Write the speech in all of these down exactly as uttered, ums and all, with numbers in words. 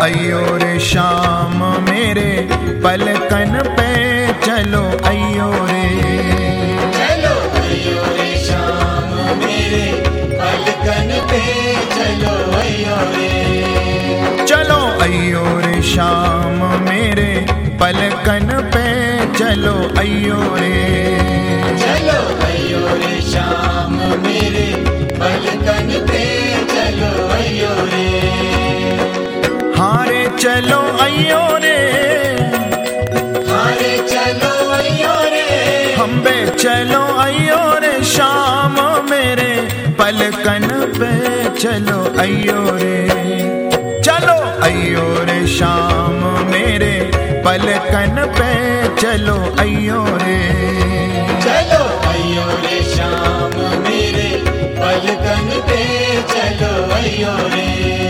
अयो रे शाम मेरे पलकन पे चलो अयो रे। चलो अयो रे शाम मेरे पलकन पे चलो अयो रे। चलो अयो रे शाम मेरे पलकन पे चलो अयो रे। चलो अयो रे शाम मेरे पलकन पे चलो अयो रे। हारे चलो अयो रे, हारे चलो अयो रे। हम बे चलो अयो रे शाम मेरे पलकन पे चलो अयो रे। चलो अयो रे शाम मेरे पलकन पे चलो अयो रे। चलो अयो रे शाम मेरे पलकन पे चलो अयो रे।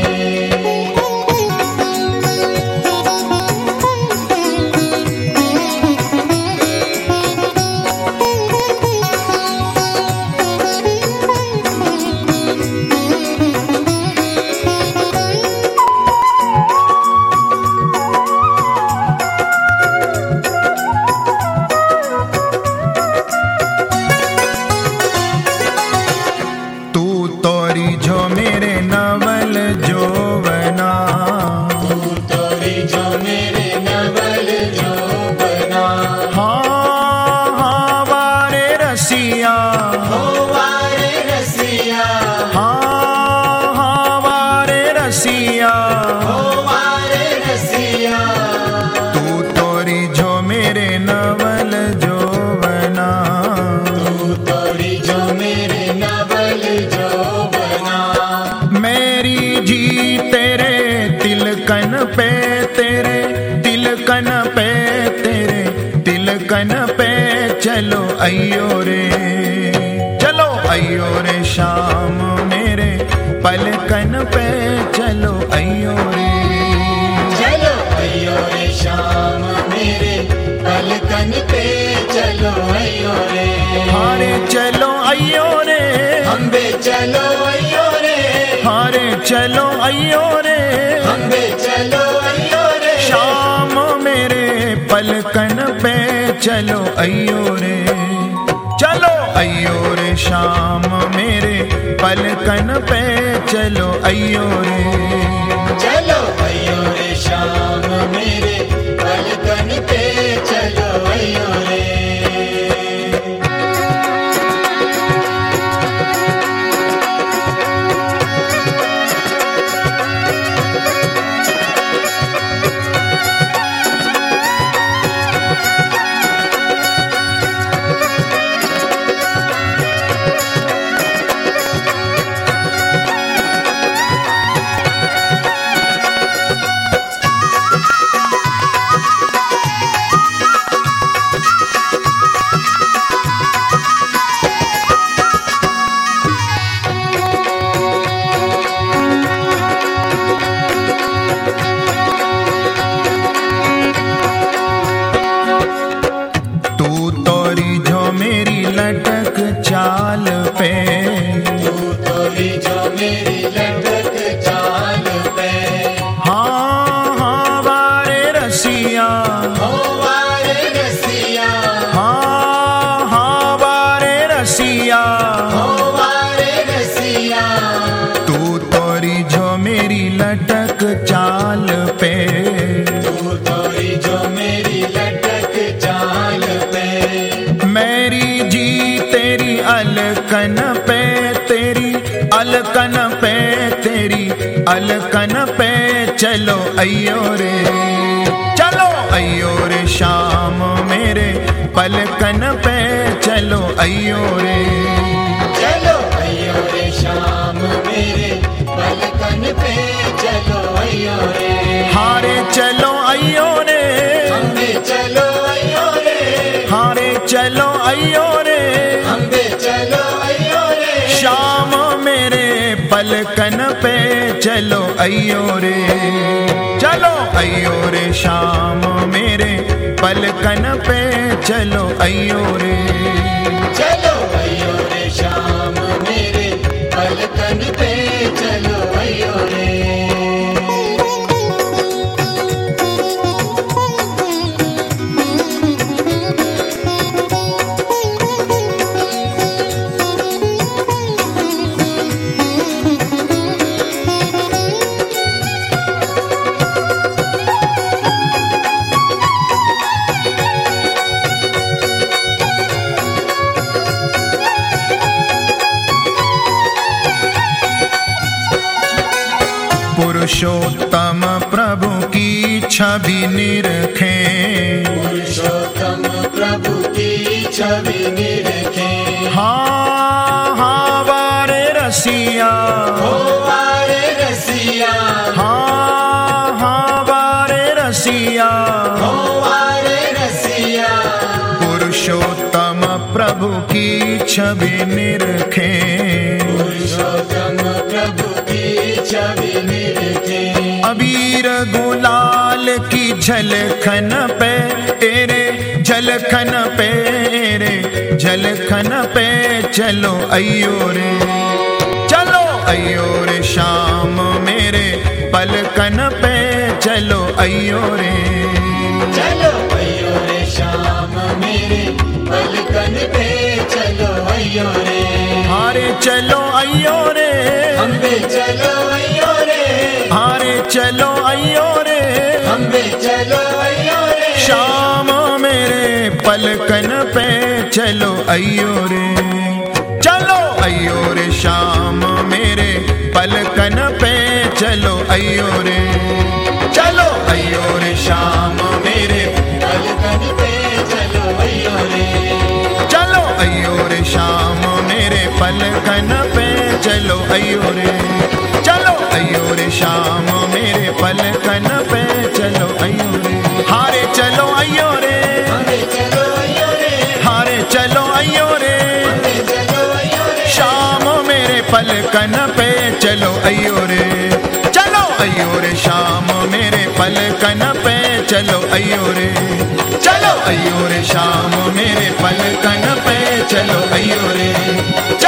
जो मेरे नवल जोवना, तू तोरी जो मेरे नवल जोवना। हाँ हाँ वारे रसिया, हो वारे रसिया। हाँ हाँ वारे रसिया, हो वारे रसिया। तू तोरी जो मेरे नवल जोवना, तू तोरी जो मेरे नवल जोवना। मेरी जी तेरे तिलकन पे, तेरे तिलकन पे, तेरे तिलकन पे चलो अयो रे। चलो अयो रे शाम मेरे पलकन पे चलो अयो रे। चलो अयो रे शाम मेरे पलकन पे चलो अयो रे। हारे चलो अयो रे, अम्बे चलो अयो रे। हारे चलो अयो रे, अम्बे चलो अयो रे। शाम मेरे पलकन पे चलो अयो रे। चलो अयो रे शाम मेरे पलकन पे चलो अयो रे। चलो अयो रे शाम मेरे पलकन पे चलो अयो रे। लटक चाल पे, तू तोरी जो मेरी लटक चाल पे। हाँ हाँ वारे रसिया, हो वारे रसिया। हाँ हाँ वारे रसिया, हो वारे रसिया। तू तोरी जो मेरी लटक चाल पे, तू तोरी जो मेरी लटक चाल पे। मेरी जी तेरी अलकन पे, तेरी अलकन पे, तेरी अलकन पे चलो अयो रे। चलो अयो रे शाम मेरे पलकन पे चलो अयो रे। चलो अयो रे शाम मेरे पलकन पे चलो अयो रे। हारे चलो अयो रे, अम्बे चलो अयो रे। हारे चलो अयो रे, अम्बे चलो अयो रे। शाम मेरे पलकन पे चलो अयो रे। चलो अयो रे शाम मेरे पलकन पे चलो अयो रे। चलो अयो रे शाम मेरे पलकन पे चलो अयो रे। पुरुषोत्तम प्रभु की छवि निरखें, पुरुषोत्तम प्रभु की छवि निरखें। हाँ हाँ वारे रसिया, हो वारे रसिया, हाँ हाँ वारे रसिया, हो वारे रसिया। पुरुषोत्तम प्रभु की छवि निरखें, पुरुषोत्तम प्रभु की छवि निरखें। अबीर गुलाल की झलखन पे तेरे, झलखन पे रे, झलखन पे चलो अयो रे, चलो अयो रे शाम मेरे पलकन पे चलो अयो रे, चलो अयो रे शाम मेरे पलकन पे चलो अयो रे। हारे चलो अयो रे, अम्बे चलो अयो रे, हारे चलो अयो रे, अम्बे चलो अयो रे। शाम मेरे पलकन पे चलो अयो रे, चलो अयो रे शाम मेरे पलकन पे चलो अयो रे, चलो अयो रे शाम मेरे पलकन पे चलो अयो रे, चलो अयो रे शाम मेरे पलकन पे चलो अयो रे, चलो अयो रे शाम मेरे पलकन पे चलो अयो रे, हारे चलो अयो रे, अम्बे चलो अयो रे, हारे चलो अयो रे, अम्बे चलो अयो रे। शाम मेरे पलकन पे चलो अयो रे, चलो अयो रे शाम मेरे पलकन पे चलो अयो रे, चलो अयो रे शाम मेरे पलकन पे चलो अयो रे,